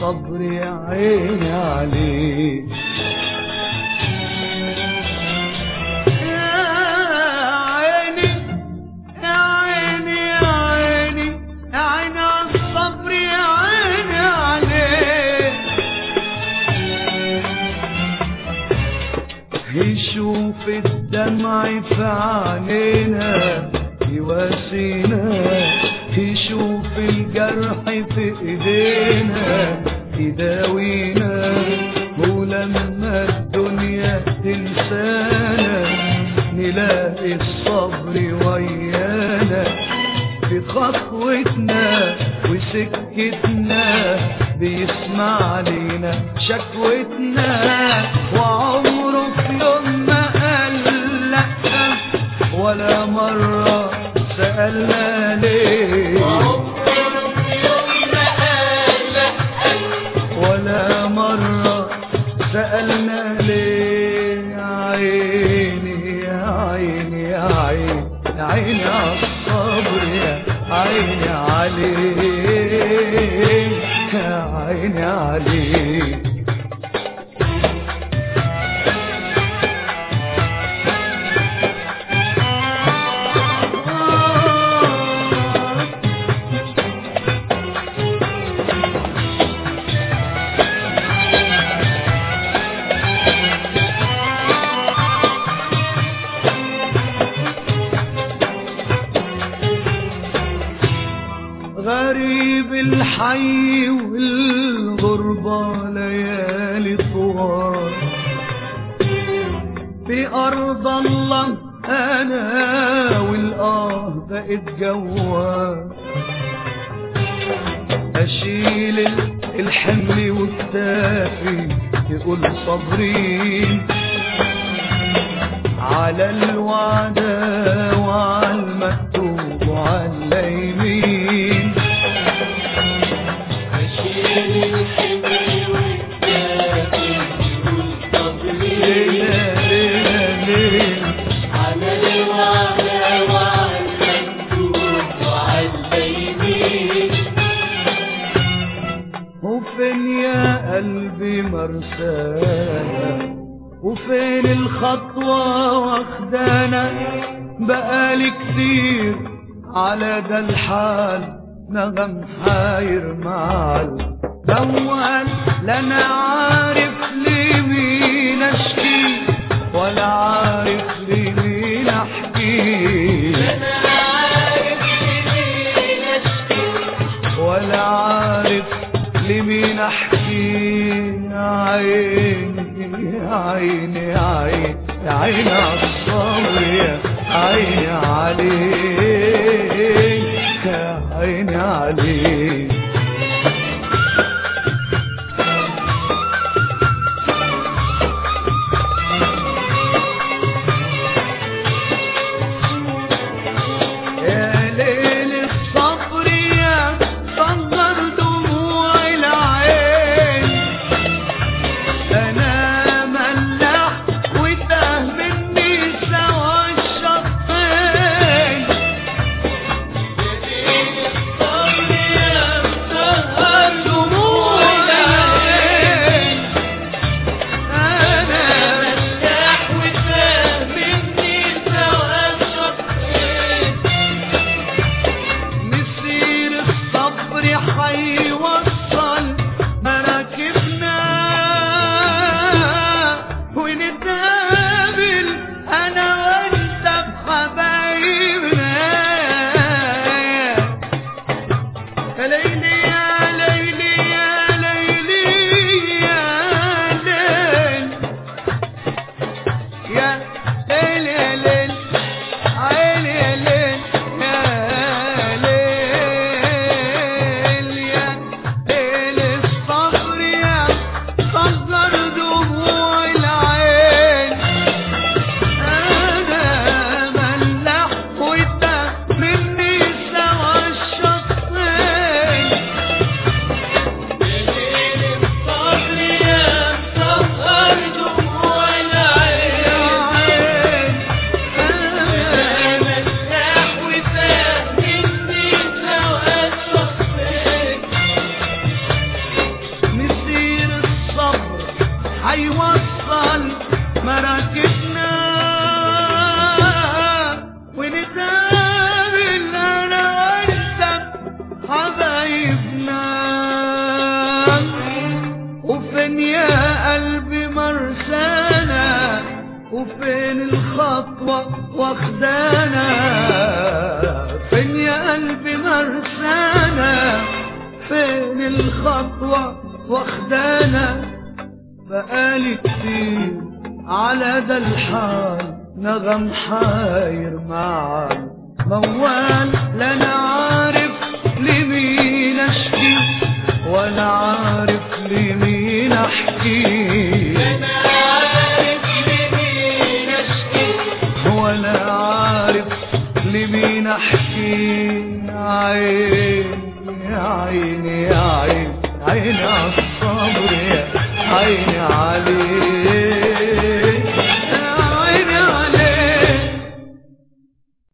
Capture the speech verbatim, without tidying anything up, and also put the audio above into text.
الصبر يا عيني عليك. يشوف الدمع في عينينا يواسينا، يشوف الجرح في ايدينا يداوينا، ولما الدنيا تنسانا نلاقي الصبر ويانا في خطوتنا وسكتنا، بيسمع لينا شكوتنا، وعمره في يوم ما قال لأ ولا مرة سألنا ليه، وعمره في يوم ما قال لأ ولا مرة سألنا ليه. يا عيني يا عيني يا عيني يا عيني عالصبر، يا عيني عليك، يا عيني عليك. غريب الحي والغربة ليالي طوال، في أرض الله أنا والآه بقيت جوال، أشيل الحمل والتافي يقول صبرين على الوعدة وعلى المكتوب وعلى اليمين، أشيل الحمل والتافي يقول صبرين على الوعدة وعلى المكتوب وعلى اليمين. وفين يا قلبي مرسانا، وفين الخطوة واخدانا، بقالي كتير على ده الحال نغم حاير معال دوال، لا انا عارف لمين اشكي ولا عارف لمين احكي، لا انا عارف لمين اشكي ولا عارف لمين احكي. يا عيني يا عيني يا عيني يا عيني عالصبر، يا عيني عليك، يا عيني عليك. هيوصل مراكبنا ونتقابل انا وانت حبايبنا. وفين يا قلبي مرسانا وفين الخطوة واخدانا؟ فين يا قلبي مرسانا فين الخطوة واخدانا؟ بقالي كتير على ده الحال نغم حاير مع موال، لا انا عارف لمين اشكي ولا عارف لمين احكي، أنا عارف لمين أشكي ولا عارف لمين احكي. عيني يا عيني يا عيني عيني عالصبر يا عيني عليك.